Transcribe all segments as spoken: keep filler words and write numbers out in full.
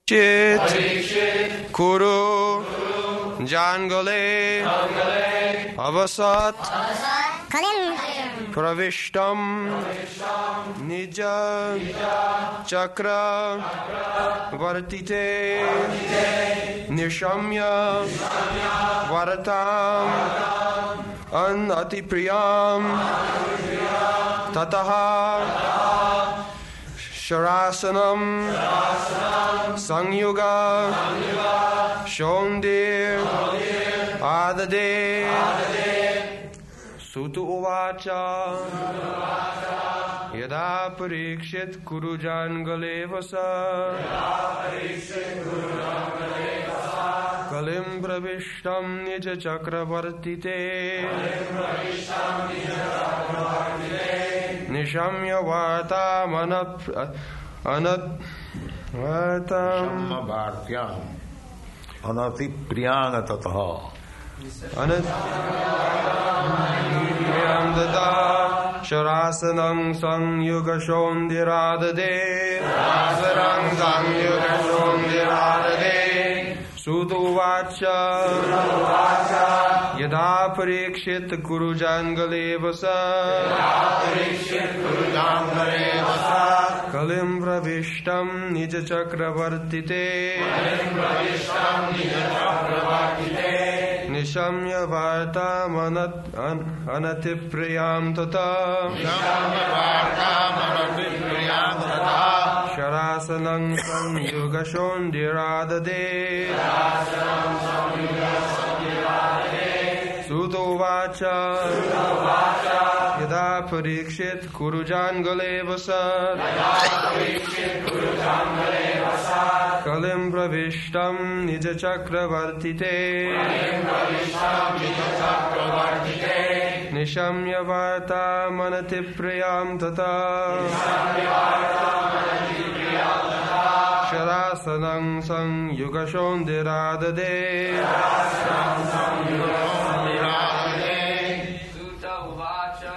Parikshit Kuru Jangale Avasat Kalim Pravishtam Nija Chakra Vartite Nishamya Varatam Anati Priyam Tataha Sharasanam Sangyuga Shondir Adade Sutu Uvacha Yada Parikshit Kurujan Galevasa Kalim Pravishtam Nija Chakravartite Nishamya Vata Manat Anat Vatam Nishamya Bhartyam Anati Priyana Tataha Anat Priyam Dada Sharasanam Sangyuga Shondiradade Sharasanam Sangyuga Shondiradade Sutuvacha Yada Parikshit Kurujangalevasa Kalim Pravishtam Nija Chakravartite Nishamya Varta Manat Anatipriyam Tata Sharasanam Sangyuga Shondiradade Sutovacha Yada Parikshit Kurujan Galevasa Kalim Pravishtam Nija Chakravartite Nishamya Varta Manatipriyam Tata Sharasanam Sangyuga Shondiradade Sutta Uvacha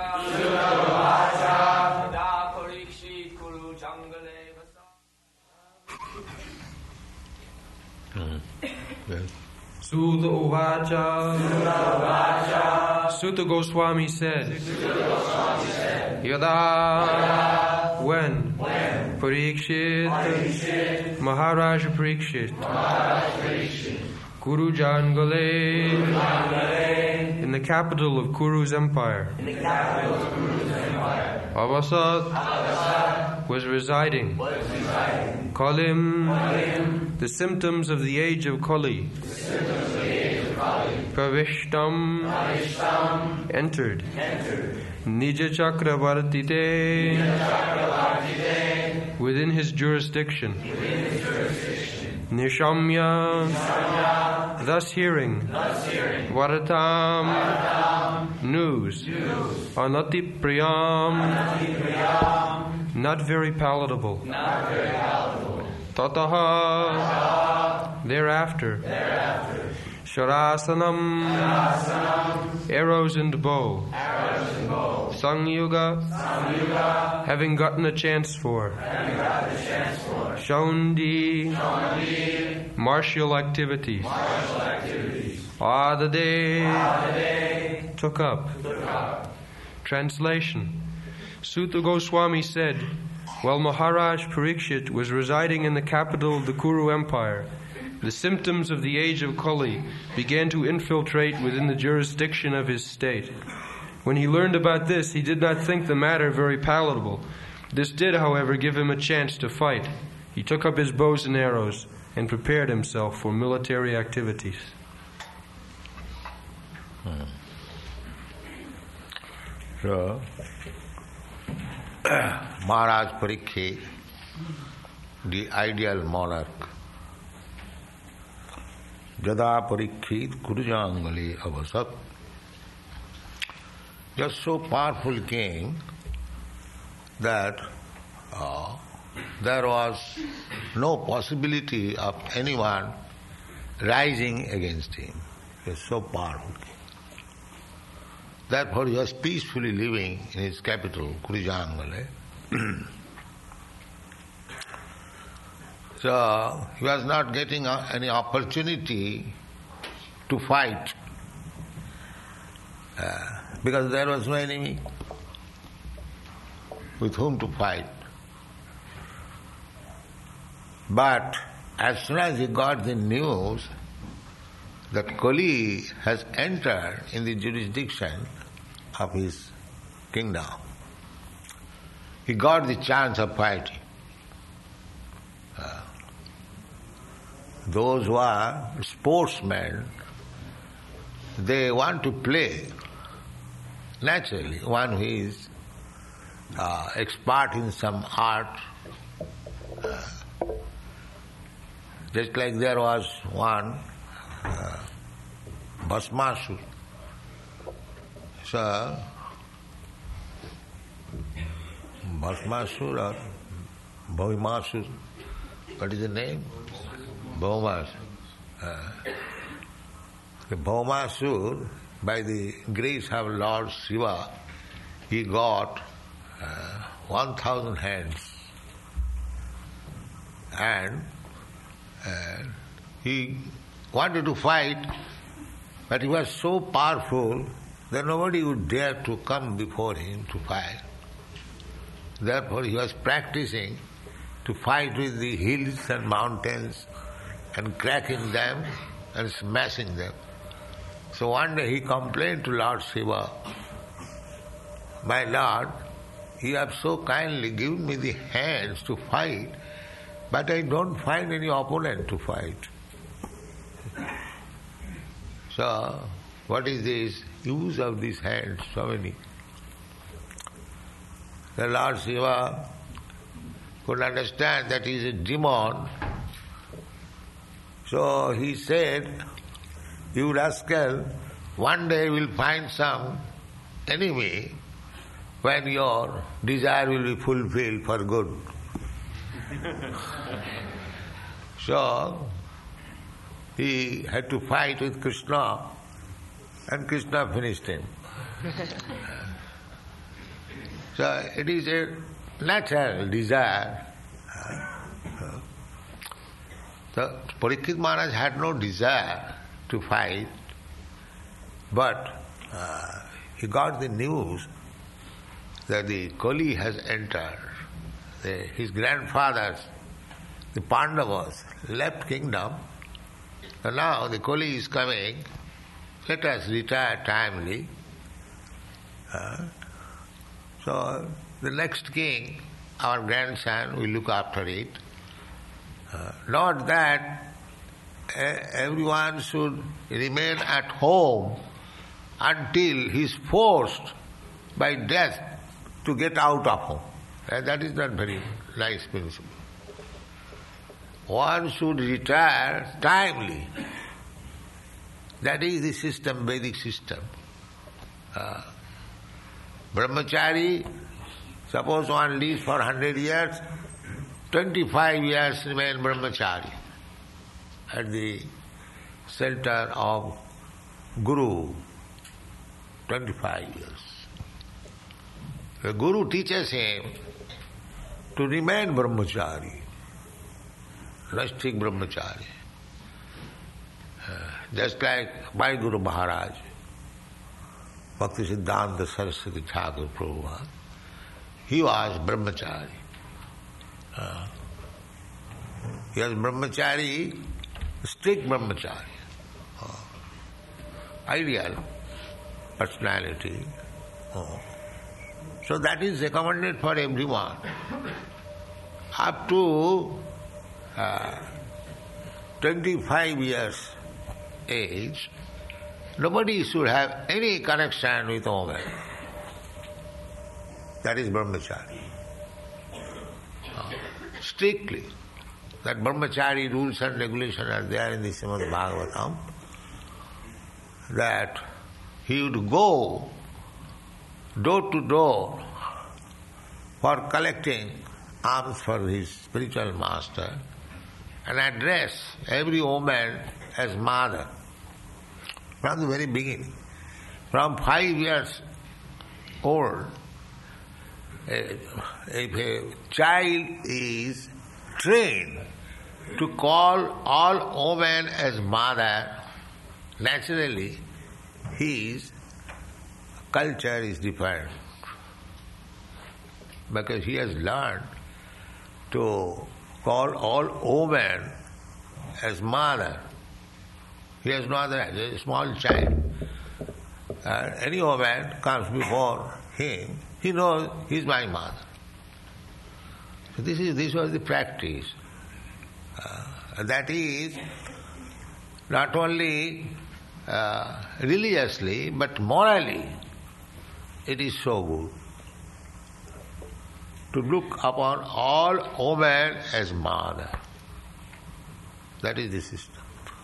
Yada Parikshit Kurujangalevasa Sutta Uvacha Sutta Goswami said Yada when Parikshit Maharaj Parikshit Kuru Jangale in the capital of Kuru's empire Avasat was residing Kalim the symptoms of the age of Kali Pravishtam entered Nija Chakravartite within his jurisdiction Nishamya thus hearing Varatam news Anati Priyam not very palatable Tataha thereafter Sharasanam arrows and bow Sangyuga having gotten a chance for Shondi martial activities Adade took up Translation Sutta Goswami said while Maharaj Parikshit was residing in the capital of the Kuru Empire, the symptoms of the age of Kali began to infiltrate within the jurisdiction of his state. When he learned about this, he did not think the matter very palatable. This did, however, give him a chance to fight. He took up his bows and arrows and prepared himself for military activities. Hmm. So, Maharaj Parikshit, the ideal monarch, Jada Parikshit Kurujangali Avasat, just so powerful king that uh, there was no possibility of anyone rising against him. He was so powerful king. Therefore he was peacefully living in his capital, Kurujangali. So he was not getting any opportunity to fight uh, because there was no enemy with whom to fight. But as soon as he got the news that Kali has entered in the jurisdiction of his kingdom, he got the chance of fighting. Uh, those who are sportsmen, they want to play. Naturally, one who is uh, expert in some art, uh, just like there was one uh, Bhasmasur. So, Bhasmasur or Bhaumasur, what is the name? Bhaumasur. Uh, the Bhaumasur, by the grace of Lord Shiva, he got uh, one thousand hands. And uh, he wanted to fight, but he was so powerful that nobody would dare to come before him to fight. Therefore he was practicing to fight with the hills and mountains and cracking them and smashing them. So one day he complained to Lord Shiva, "My Lord, you have so kindly given me the hands to fight, but I don't find any opponent to fight. So, what is this use of these hands, so many?" The Lord Shiva could understand that he is a demon. So he said, "You rascal, one day you will find some enemy when your desire will be fulfilled for good." So he had to fight with Krishna, and Krishna finished him. So it is a natural desire. So Parikshit Maharaj had no desire to fight, but uh, he got the news that the Kali has entered. The, his grandfathers, the Pandavas, left kingdom, and now the Kali is coming. Let us retire timely. Uh, so the next king, our grandson, will look after it. Uh, not that uh, everyone should remain at home until he is forced by death to get out of home. Uh, that is not very nice principle. One should retire timely. That is the system, Vedic system. Uh, Brahmachari, suppose one lives for one hundred years, twenty-five years remain Brahmachari at the center of Guru, twenty-five years. The Guru teaches him to remain Brahmachari, rustic Brahmachari. Uh, just like my Guru Maharaj, Bhakti Siddhanta Saraswati Thakur Prabhupada, he was Brahmachari. Uh, he was Brahmachari, strict Brahmachari, uh, ideal personality. Uh, so that is recommended for everyone. Up to uh, twenty-five years age, nobody should have any connection with woman. That is Brahmachari. Uh, strictly. That Brahmachari rules and regulations are there in the Srimad Bhagavatam, that he would go door to door for collecting alms for his spiritual master and address every woman as mother from the very beginning. From five years old, if a child is trained to call all women as mother, naturally his culture is different. Because he has learned to call all women as mother. He has no other, a small child. Uh, any woman comes before him, he knows he is my mother. So this is this was the practice. Uh, that is not only uh, religiously but morally it is so good to look upon all women as mother. That is the system.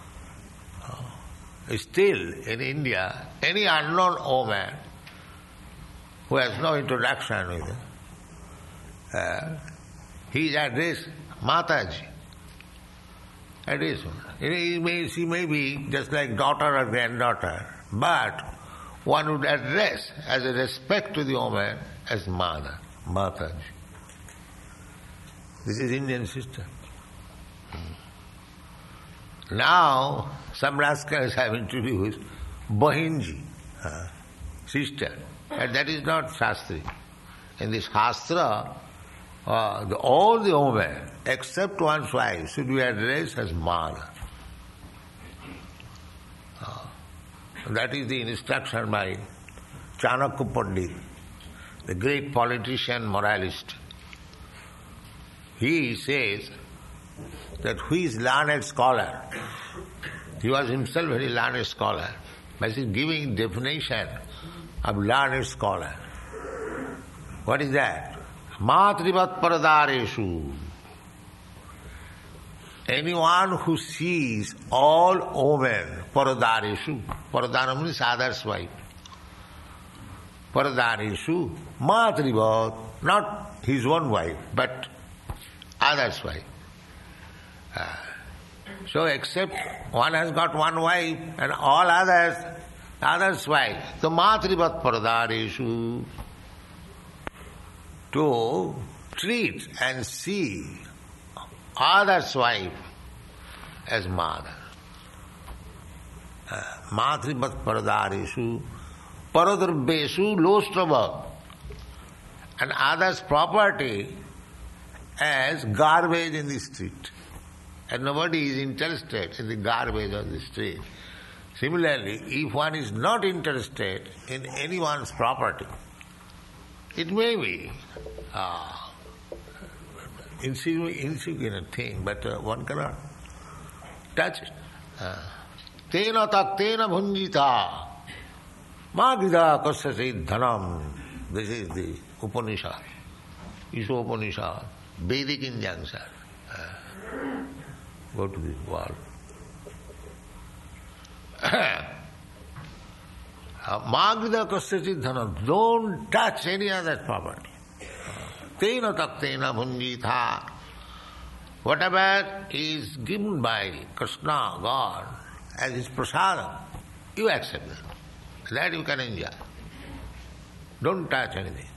Uh, still in India, any unknown woman who has no introduction with her, uh, he is addressed Mataji. Addressed. He may, she may be just like daughter or granddaughter, but one would address as a respect to the woman as mother, Mataji. This is Indian system. Now, some rascals have introduced Bahinji, uh, sister, and that is not Shastri. In this Shastra, uh, the, all the women, except one's wife, should be addressed as mother. Uh, that is the instruction by Chanakya Pandit, the great politician, moralist. He says that who is learned scholar, he was himself a very learned scholar, but he is giving definition of learned scholar. What is that? Matrivat paradareshu. Anyone who sees all women, paradareshu, paradara means other's wife. Paradareshu, matrivat, not his own wife, but other's wife. Uh, so except one has got one wife and all others, others' wife. So matrivat paradareshu, to treat and see others' wife as mother. Uh, matrivat paradareshu, paradrabeshu lostrava, and others' property as garbage in the street. And nobody is interested in the garbage on the street. Similarly, if one is not interested in anyone's property, it may be uh, insignificant thing, but uh, one cannot touch it. Tena taktena bhunjita magida kasyasi dhanam. This is the Upanishad, Isha Upanishad, Vedic injunction. Uh, go to this world. Magida kasyasi dhanam. Don't touch any other property. Tena taktena bhunjita. Whatever is given by Krishna, God, as his prasadam, you accept that. That you can enjoy. Don't touch anything.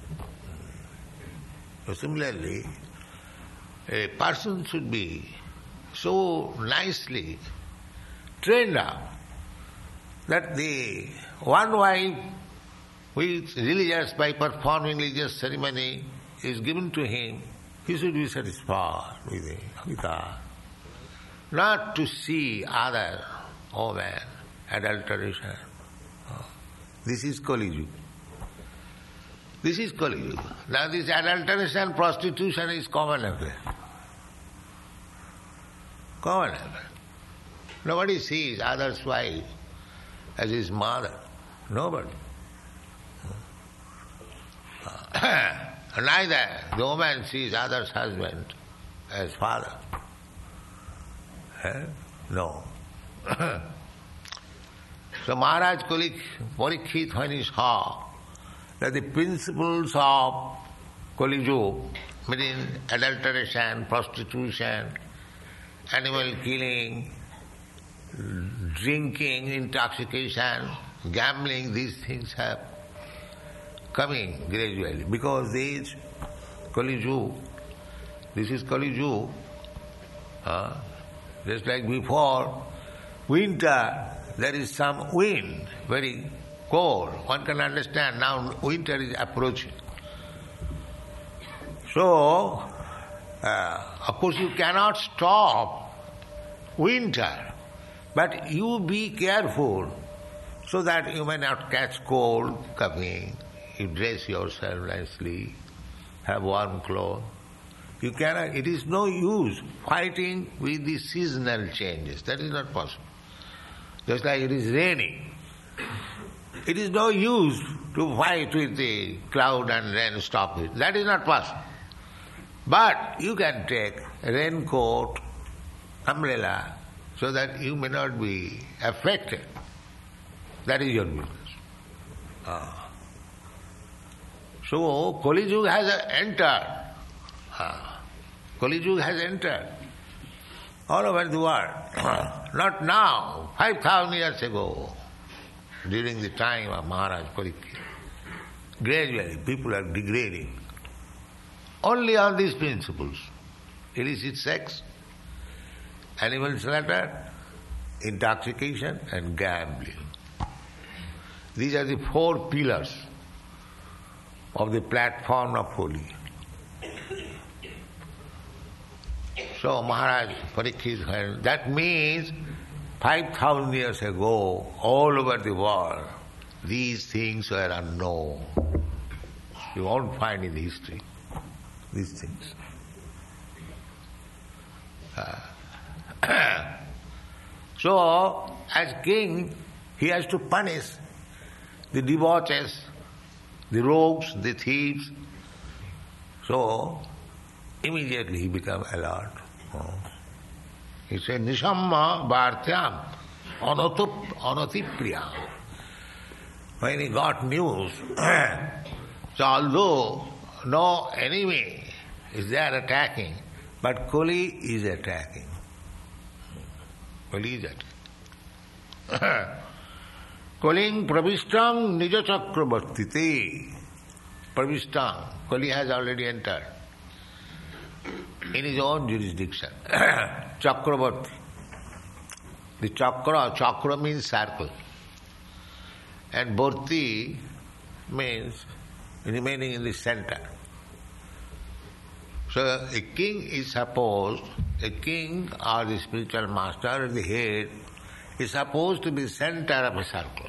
So similarly, a person should be so nicely trained up that the one wife who is religious by performing religious ceremony is given to him, he should be satisfied with it, with her. Not to see other women, adulteration. This is Kali Yuga. This is Kali Yuga. Now this adulteration, prostitution is common affair. Common affair. Nobody sees other's wife as his mother. Nobody. Neither the woman sees other's husband as father. Eh? No. So Maharaj Parikshit, when he saw that the principles of Kali Yuga, meaning adulteration, prostitution, animal killing, drinking, intoxication, gambling, these things have coming gradually. Because this Kali Yuga, this is Kali Yuga, Uh, just like before winter, there is some wind, very cold. One can understand now winter is approaching. So, uh, of course you cannot stop winter, but you be careful so that you may not catch cold coming. You dress yourself nicely, have warm clothes. You cannot, it is no use fighting with the seasonal changes. That is not possible. Just like it is raining. It is no use to fight with the cloud and rain, stop it. That is not possible. But you can take a raincoat, umbrella, so that you may not be affected. That is your business. Ah. So, Kali Yuga has entered. Ah. Kali Yuga has entered all over the world. Not now, five thousand years ago, during the time of Maharaj Parikshit. Gradually, people are degrading. Only on these principles. Illicit sex, animal slaughter, intoxication and gambling. These are the four pillars of the platform of Kali. So Maharaj Parikshit, that means five thousand years ago, all over the world, these things were unknown. You won't find in history these things. Uh, so, as king, he has to punish the debauches, the rogues, the thieves. So, immediately he becomes alert. Oh. He said, Nishamma Bhartyam Anatipriyam. When he got news, so although no enemy is there attacking, but Kali is attacking. Kali is attacking. Kaling pravishtam nija chakravartite. Pravishtam. Kali has already entered in his own jurisdiction. Chakravarti. The chakra, chakra means circle. And Bharti means remaining in the center. So a king is supposed, a king or the spiritual master or the head is supposed to be center of a circle.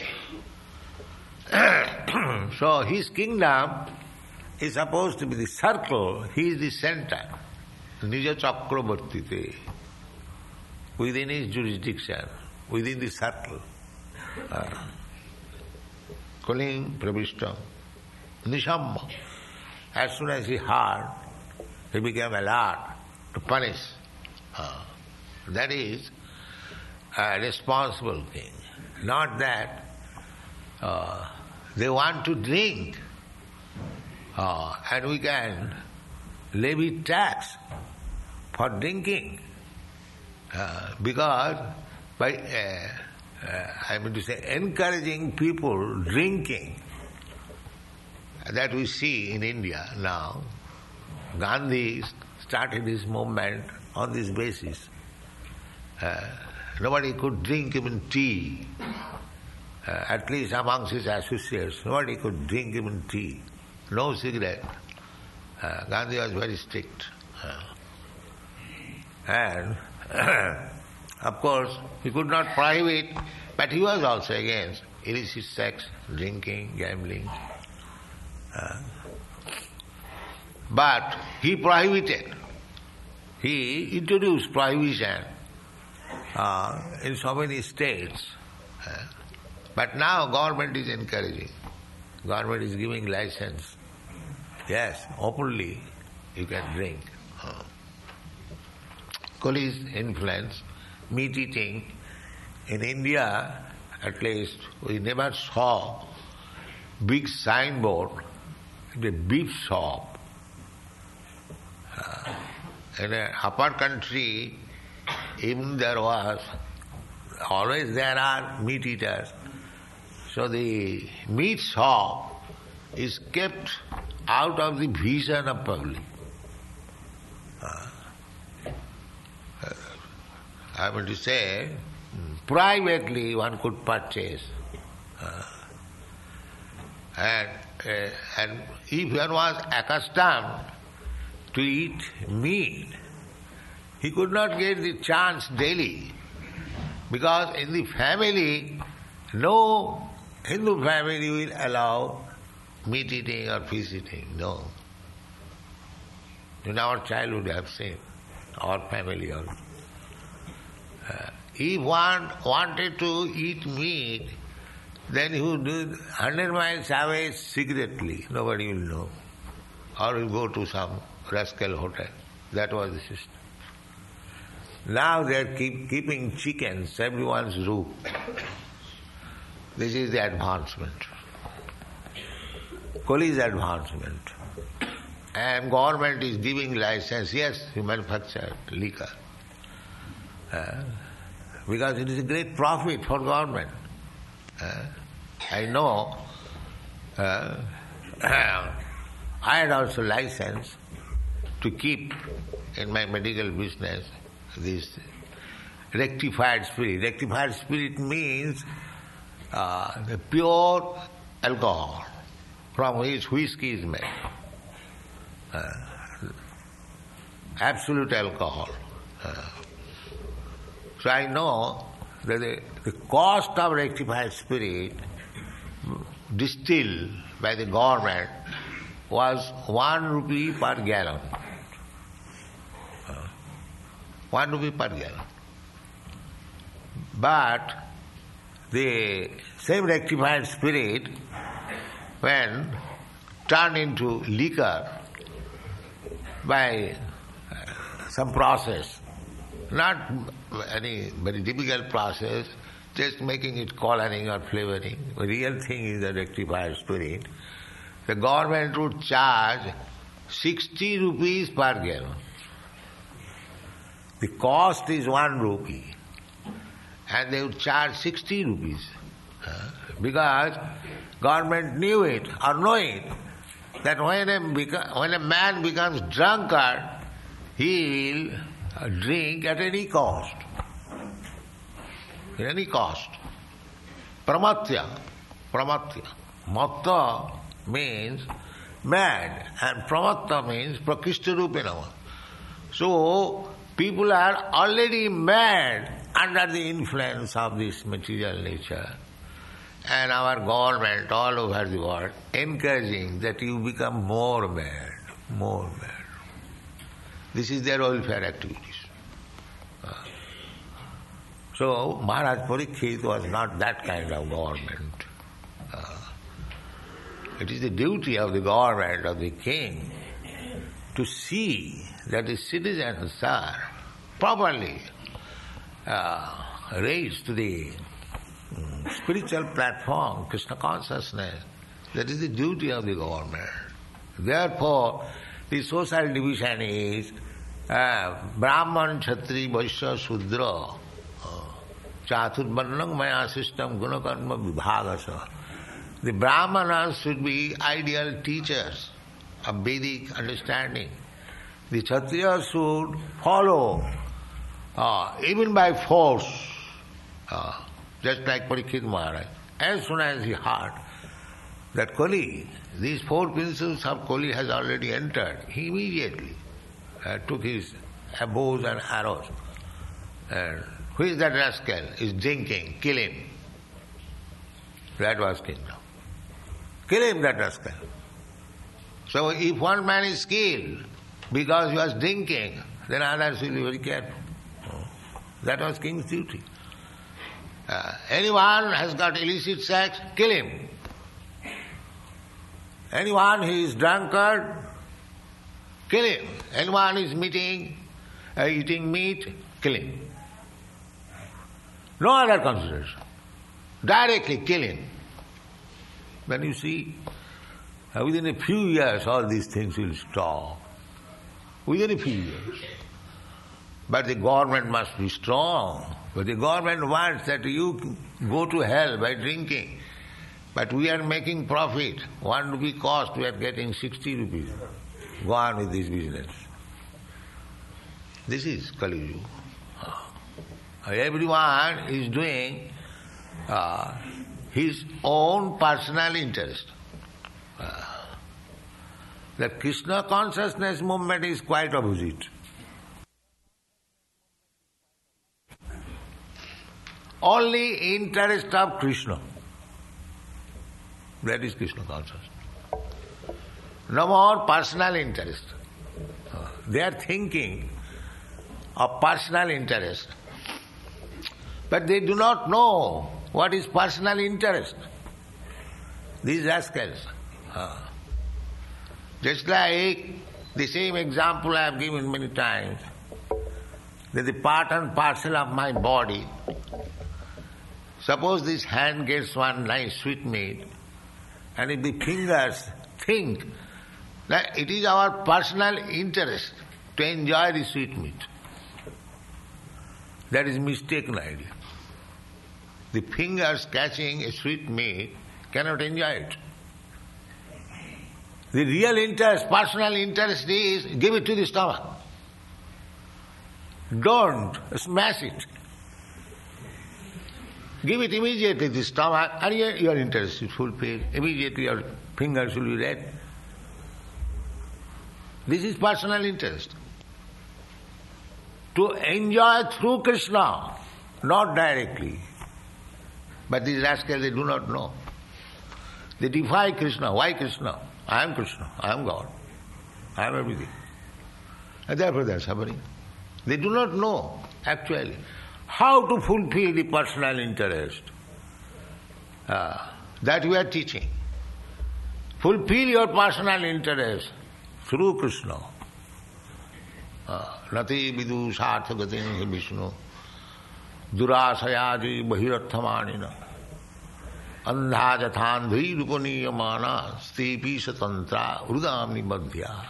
So his kingdom is supposed to be the circle, he is the center. Nija Chakravartite. Within his jurisdiction, within the circle. Uh, Kaling Pravishtam. Nishamma. As soon as he heard, he became alert to punish. Uh, that is a responsible king. Not that uh, they want to drink uh, and we can levy tax for drinking. Uh, because by, uh, uh, I mean to say, encouraging people drinking, that we see in India now. Gandhi started his movement on this basis. Uh, nobody could drink even tea. Uh, at least amongst his associates, nobody could drink even tea. No cigarette. Uh, Gandhi was very strict. Uh, and of course, he could not prohibit, but he was also against illicit sex, drinking, gambling. Uh, but he prohibited. He introduced prohibition uh, in so many states. Uh, but now government is encouraging. Government is giving license. Yes, openly you can drink. Uh, Kali's influence, meat eating. In India, at least, we never saw big signboard, the beef shop. Uh, in the upper country, even there was, always there are meat eaters. So the meat shop is kept out of the vision of public. Uh, I mean to say, privately one could purchase. Uh, and, uh, and if one was accustomed to eat meat, he could not get the chance daily. Because in the family, no Hindu family will allow meat eating or fish eating. No. In our childhood, I have seen, our family also. Uh, if one wanted to eat meat, then he would do it one hundred miles away secretly. Nobody will know. Or he'll go to some rascal hotel. That was the system. Now they are keep, keeping chickens everyone's roof. This is the advancement. Kali's advancement. And government is giving license, yes, you manufacture liquor. Uh, because it is a great profit for government. Uh, I know, uh, I had also license to keep in my medical business this rectified spirit. Rectified spirit means uh, the pure alcohol from which whiskey is made. Uh, absolute alcohol. Uh, so I know that the, the cost of rectified spirit distilled by the government was one rupee per gallon. Uh, one rupee per gallon. But the same rectified spirit, when turned into liquor by some process, not any very difficult process, just making it coloring or flavoring. The real thing is the rectified spirit. The government would charge sixty rupees per gallon. The cost is one rupee. And they would charge sixty rupees. Uh, because government knew it or know it, that when a, beca- when a man becomes drunkard, he will drink at any cost. At any cost. Pramatya. Pramatya. Matta means mad, and pramatta means prakishtarupinava. So, people are already mad under the influence of this material nature. And our government all over the world encouraging that you become more mad, more mad. This is their welfare activities. Uh, so Maharaj Parikshit was not that kind of government. Uh, it is the duty of the government, of the king, to see that the citizens are properly uh, raised to the um, spiritual platform, Krishna consciousness. That is the duty of the government. Therefore, the social division is uh, Brahman, Kshatri, Vaishya, Shudra, Chaturvarnam Maya system, Gunakarma Vibhagasa. The Brahmanas should be ideal teachers of Vedic understanding. The Kshatriyas should follow, uh, even by force, uh, just like Parikshit Maharaj. As soon as he heard that Kali, these four principles of Kali has already entered, he immediately uh, took his bows and arrows. And who is that rascal? Is drinking, kill him. That was kingdom. Kill him, that rascal. So if one man is killed because he was drinking, then others will be very careful. That was king's duty. Uh, anyone has got illicit sex, kill him. Anyone who is drunkard, kill him. Anyone who is meeting, uh, eating meat, kill him. No other consideration. Directly kill him. When you see, uh, within a few years all these things will stop. Within a few years. But the government must be strong. But the government wants that you go to hell by drinking. But we are making profit. One rupee cost, we are getting sixty rupees. Go on with this business. This is Kali Yuga. Everyone is doing uh, his own personal interest. Uh, the Krishna consciousness movement is quite opposite. Only interest of Krishna. That is Krishna consciousness. No more personal interest. Uh, they are thinking of personal interest. But they do not know what is personal interest. These rascals. Uh, just like the same example I have given many times, that the part and parcel of my body, suppose this hand gets one nice sweetmeat, and if the fingers think that it is our personal interest to enjoy the sweetmeat, that is mistaken idea. The fingers catching a sweetmeat cannot enjoy it. The real interest, personal interest is give it to the stomach. Don't smash it. Give it immediately to the stomach and your, your interest is fulfilled. Immediately your fingers will be red. This is personal interest. To enjoy through Krishna, not directly. But these rascals, they do not know. They defy Krishna. Why Krishna? I am Krishna. I am God. I am everything. And therefore they are suffering. They do not know, actually, how to fulfill the personal interest. Uh, that we are teaching. Fulfill your personal interest through Krishna. Nati vidu sarthagatin Vishnu durasayadi bahiratthamanina andhajathandhi rupaniyamana stepi satantra rudamni madhya.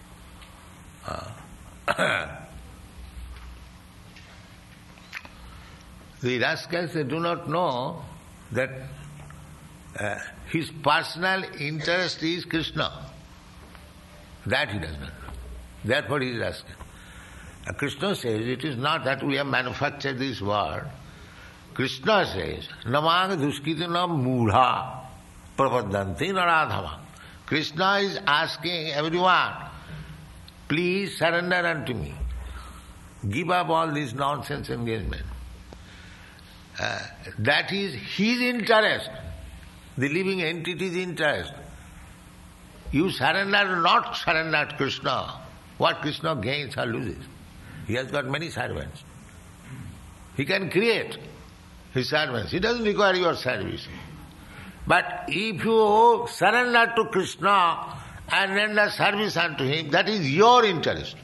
The rascals, they do not know that uh, his personal interest is Krishna. That he does not know. Therefore he is rascal. Uh, Krishna says, it is not that we have manufactured this word. Krishna says, namang duskitina mudha prapadanti naradhama. Krishna is asking everyone, please surrender unto me. Give up all this nonsense engagement. Uh, that is his interest, the living entity's interest. You surrender, not surrender to Krishna. What Krishna gains or loses? He has got many servants. He can create his servants. He doesn't require your service. But if you surrender to Krishna and render service unto him, that is your interest.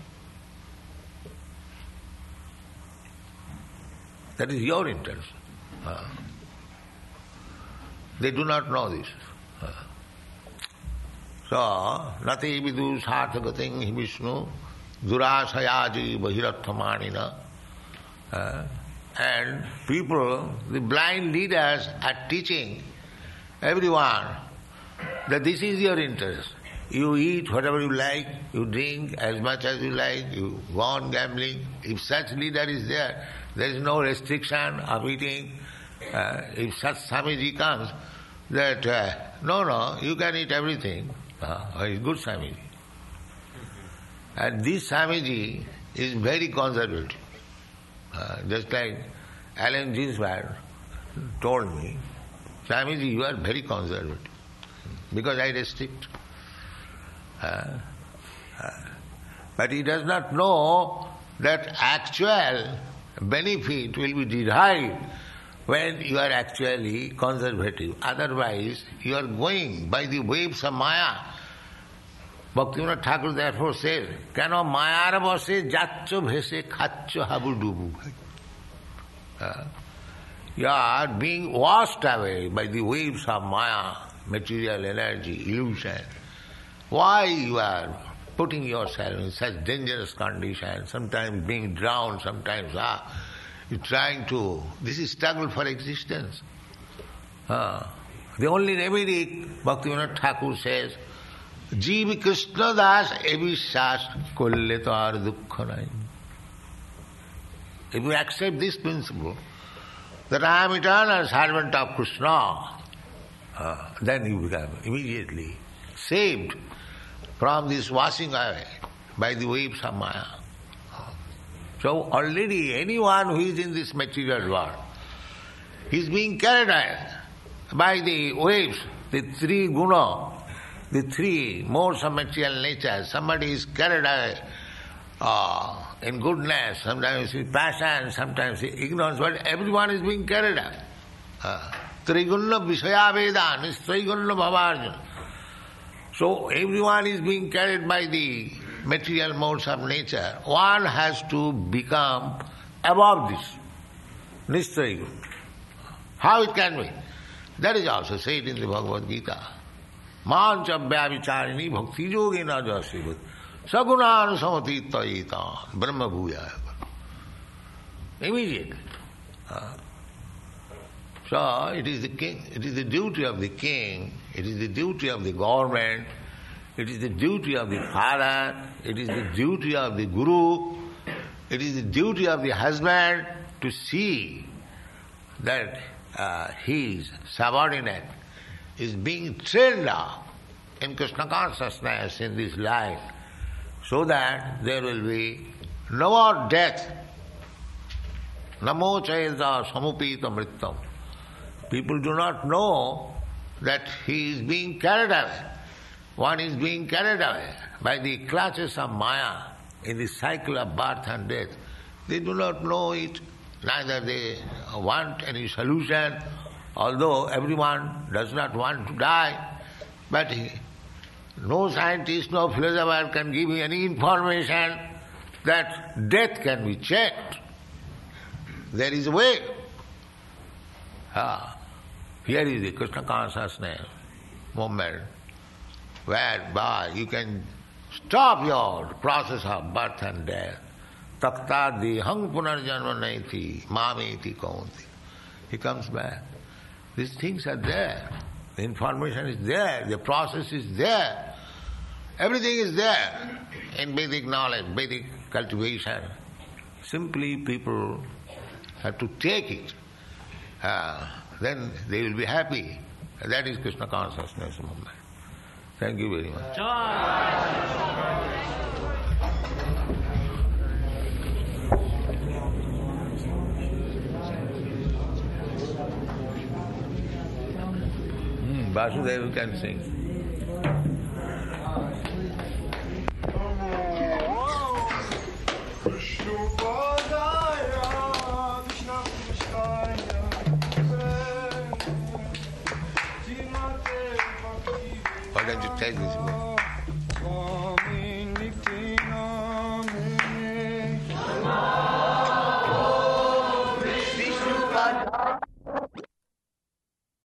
That is your interest. Uh, they do not know this. Uh, so, nati vidu sarthagating Vishnu durasayaji bahiratthamanina. Uh, and people, the blind leaders are teaching everyone that this is your interest. You eat whatever you like, you drink as much as you like, you go on gambling. If such leader is there, there is no restriction of eating. Uh, if such Swamiji comes, that, uh, no, no, you can eat everything. Uh, he's good Swamiji. And this Swamiji is very conservative. Uh, just like Allen Ginsberg told me, Swamiji, you are very conservative, because I restrict. Uh, uh, but he does not know that actual benefit will be derived when you are actually conservative. Otherwise, you are going by the waves of Maya. Bhaktivinoda Thakur therefore says, Keno Mayar bose jaccho bhese khacho habu dubu. Uh, you are being washed away by the waves of Maya, material energy, illusion. Why you are putting yourself in such dangerous conditions, sometimes being drowned, sometimes ah, you're trying to, this is struggle for existence. Uh, the only remedy, Bhaktivinoda Thakur says, Jeev Krishna Das Evishas Kolle Tar Dukkha Nai. if you accept this principle, that I am eternal servant of Krishna, uh, then you become immediately saved from this washing away by the waves of Maya. So already anyone who is in this material world is being carried away by the waves, the three guna, the three modes of material nature. Somebody is carried away uh, in goodness, sometimes in passion, sometimes in ignorance, but everyone is being carried away. Uh, Trigunna Vishaya Veda, Nistraigunna Bhavarjuna. So everyone is being carried by the material modes of nature. One has to become above this. Nistraigunna. How it can be? That is also said in the Bhagavad Gita. Mancha vyavicharini bhakti yogena jasivut sagunan samatitayita brahma bhuyaya. Immediately. Uh, so it is the king, it is the duty of the king, it is the duty of the government, it is the duty of the father, it is the duty of the guru, it is the duty of the husband to see that uh, his subordinate is being trained up in Krishna consciousness in this life, so that there will be no more death. Namo chayada samupita mritam. People do not know that he is being carried away. One is being carried away by the clutches of Maya in the cycle of birth and death. They do not know it, neither they want any solution, although everyone does not want to die, but he, no scientist, no philosopher can give me any information that death can be checked. There is a way. Ah, here is the Krishna consciousness movement, whereby you can stop your process of birth and death. Takta dehang punarjanma naiti mameti kaunti. He comes back. These things are there. The information is there. The process is there. Everything is there in Vedic knowledge, Vedic cultivation. Simply people have to take it. Uh, then they will be happy. That is Krishna consciousness movement. Thank you very much. Hmm, Vasudeva can sing. Why don't you take this book?